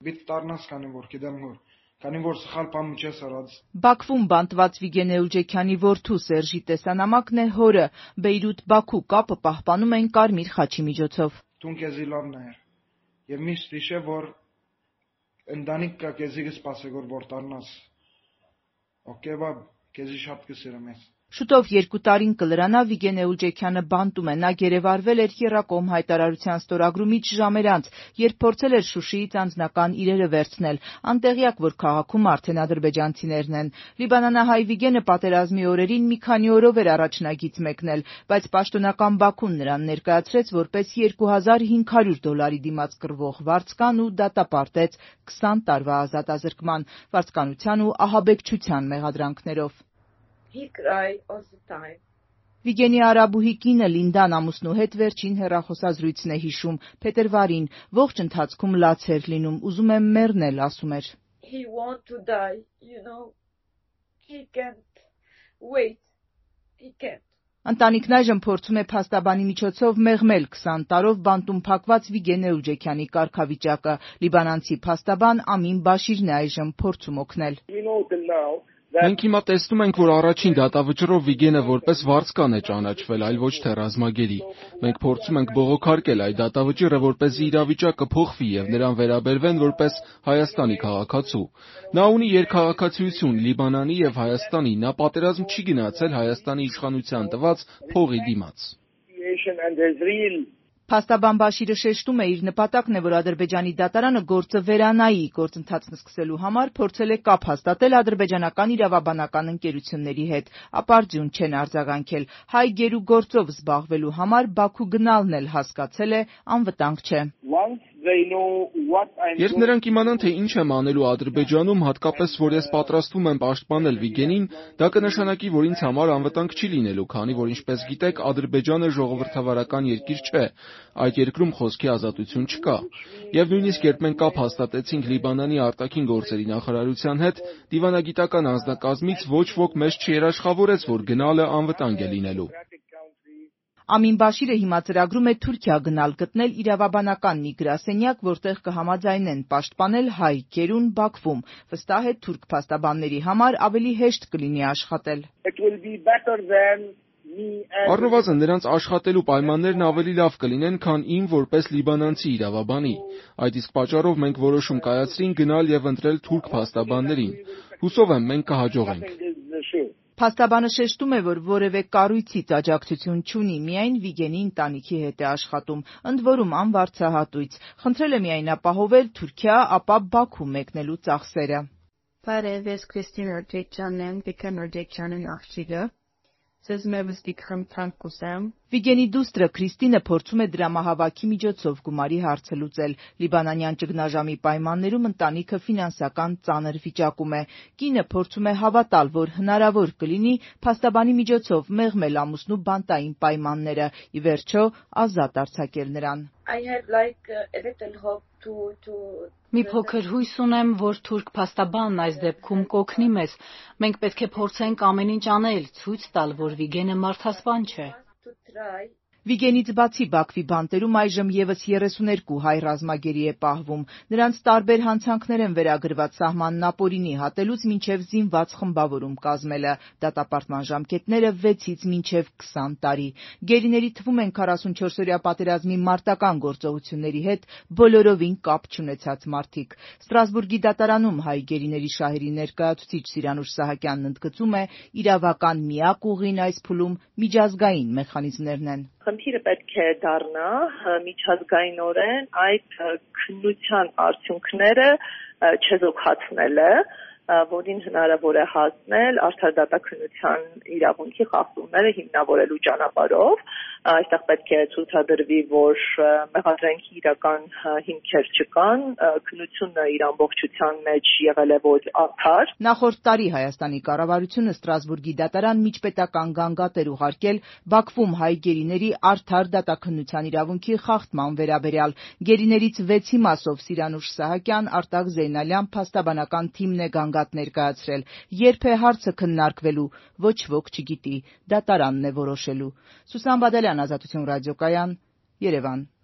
Բիտ տարնաս կանին որ գիտեմ որ կանին որ սխալ բան չես արած։ Բաքվում բանտված Վիգեն Էուջեքյանի որդու Սերժի տեսանամակն է հորը Բեյրութ-Բաքու կապը պահպանում են Կարմիր խաչի միջոցով։ Դուն քեզի լավն է։ Եվ միշտ հիշե որ ընտանիք կա քեզի կսպասի որ տարնաս։ Okay, բա քեզի շատ կսիրեմ ես։ Շուտով 2 տարին կլրանա Վիգեն Էուջեքյանը բանտում է, նա գերեվարվել էր Եռակոմ հայտարարության ստորագրումից ժամեր անց, երբ փորձել էր Շուշիից անձնական իրերը վերցնել, անտեղյակ, որ քաղաքում արդեն ադրբեջանցիներն են։ Լիբանանահայ Վիգենը պատերազմի օրերին մի քանի օրով էր առաջնագիծ մեկնել, բայց պաշտոնական Բաքուն նրան ներկայացրեց որպես $2500 դիմաց կռվող վարձկան ու դատապարտեց 20 տարվա ազատազրկման, վարձկանության ու ահաբեկչության մեղադրանքներով։ Վիգենի արաբուհի կինը Լինդան ամուսնու հետ վերջին հեռախոսազրույցն է հիշում, փետրվարին, ողջ ընթացքում լաց էր լինում, ուզում է մեռնել, ասում էր։ Ընտանիքն այժմ փորձում է փաստաբանի միջոցով մեղմել 20 տարով բանտում փակված Վիգեն Էուջեքյանի կարգավիճակը։ Լիբանանցի փաստաբան Ամին Բաշիրն է այժմ փորձում օգնել։ Մենք հիմա տեսնում ենք, որ առաջին դատավճռով Վիգենը որպես վարձկան է ճանաչվել, այլ ոչ թե ռազմագերի։ Մենք փորձում ենք բողոքարկել այդ դատավճիռը, որպեսզի իրավիճակը փոխվի եւ նրան վերաբերվեն որպես Հայաստանի քաղաքացու։ Նա ունի երկքաղաքացիություն Լիբանանի եւ Հայաստանի, նա պատերազմ չի գնացել Հայաստանի իշխանության տված փողի դիմաց։ Փաստաբան Բաշիրը շեշտում է, իր նպատակն է, որ Ադրբեջանի դատարանը գործը վերանայի, գործընթացն սկսելու համար փորձել է կապ հաստատել ադրբեջանական իրավաբանական ընկերությունների հետ, ապարդյուն չեն արձագանքել։ Հայ գերու գործով զբաղվելու համար Բաքու գնալն էլ հասկացել է անվտանգ չէ։ Երբ նրանք իմանան, թե ինչ եմ անելու Ադրբեջանում, հատկապես որ ես պատրաստվում եմ պաշտպանել Վիգենին, դա կնշանակի, որ ինձ համար անվտանգ չի լինելու, քանի որ ինչպես գիտեք, Ադրբեջանը ժողովրդավարական երկիր չէ, այդ երկրում խոսքի ազատություն չկա։ Եվ նույնիսկ երբ մենք կապ հաստատեցինք Լիբանանի արտաքին գործերի նախարարության հետ, դիվանագիտական անձնակազմից ոչ ոք մեզ չերաշխավորեց, որ գնալը անվտանգ է լինելու։ Ամին Բաշիրը հիմա ծրագրում է Թուրքիա գնալ գտնել իրավաբանական մի գրասենյակ, որտեղ կհամաձայնեն պաշտպանել հայ գերուն Բաքվում։ Վստահ է թուրք փաստաբանների համար ավելի հեշտ կլինի աշխատել։ Առնվազն նրանց աշխատելու պայմաններն ավելի լավ կլինեն, քան իմ որպես լիբանանցի իրավաբանի։ Այդ իսկ պատճառով մենք որոշում կայացրինք գնալ եւ ընտրել թուրք փաստաբաններին։ Հուսով եմ մենք կհաջողենք։ Փաստաբանը շեշտում է, որ որևէ կառույցից աջակցություն չունի, միայն Վիգենի ընտանիքի հետ է աշխատում, ընդ որում անվարձահատույց։ Խնդրել է միայն ապահովել Թուրքիա, ապա Բաքու մեկնելու ծախսերը։ Բարև, ես Քրիստին Օրջեքյանն եմ, Վիգեն Օրջեքյանի աղջիկը։ Ձեզ մեզ դիքրում թանկուսեմ։ Վիգենի դուստրը Քրիստինը փորձում է դրամահավաքի միջոցով գումարի հարցը լուծել։ Լիբանանյան ճգնաժամի պայմաններում ընտանիքը ֆինանսական ծանր վիճակում է։ Կինը փորձում է հավատալ, որ հնարավոր կլինի փաստաբանի միջոցով մեղմել ամուսնու բանտային պայմանները, ի վերջո ազատ արձակել նրան։ Մի փոքր հույս ունեմ, որ թուրք փաստաբանն այս դեպքում կօգնի մեզ։ Մենք պետք է փորձենք ամեն ինչ անել, ցույց տալ, որ Վիգենը մարդասպան չէ։ Վիգենից բացի Բաքվի բանտերում այժմ եւս 32 հայ ռազմագերի է պահվում։ Նրանց տարբեր հանցանքներ են վերագրված սահմանն ապօրինի հատելուց մինչև զինված խմբավորում կազմելը, դատապարտման ժամկետները 6-ից մինչև 20 տարի։ Գերիների թվում են 44-օրյա պատերազմի մարտական գործողությունների հետ բոլորովին կապ չունեցած մարդիկ։ Ստրասբուրգի դատարանում հայ գերիների շահերի ներկայացուցիչ Սիրանուշ Սահակյանն ընդգծում է, իրավական միակ ուղին այս փուլում միջազգային մեխանիզմներն են։ Խնդիրը պետք է դառնա միջազգայինորեն այդ քննության արդյունքները չեզոքացնելը, որին հնարավոր է հասնել արդար դատաքննության իրավունքի խախտումները հիմնավորելու ճանապարհով։ Այստեղ պետք է ցույցադրվի, որ մեղադրանքի իրական հիմքեր չկան, քննությունը իր ամբողջության մեջ եղել է ոչ արդար։ Նախորդ տարի Հայաստանի կառավարությունը Ստրասբուրգի դատարան միջպետական գանգատ էր ուղարկել Բաքվում հայ գերիների արդար դատաքննության իրավունքի խախտման վերաբերյալ։ Գերիներից 6-ի մասով Սիրանուշ Սահակյան, Արտակ Զեյնալյան փաստաբանական թիմն է գանգատ ներկայացրել։ Երբ է հարցը քննարկվելու, ոչ ոք չգիտի, դատարանն է որոշելու։ Սուսան Բադալյան, Ազատություն ռադիոկայան, Երևան։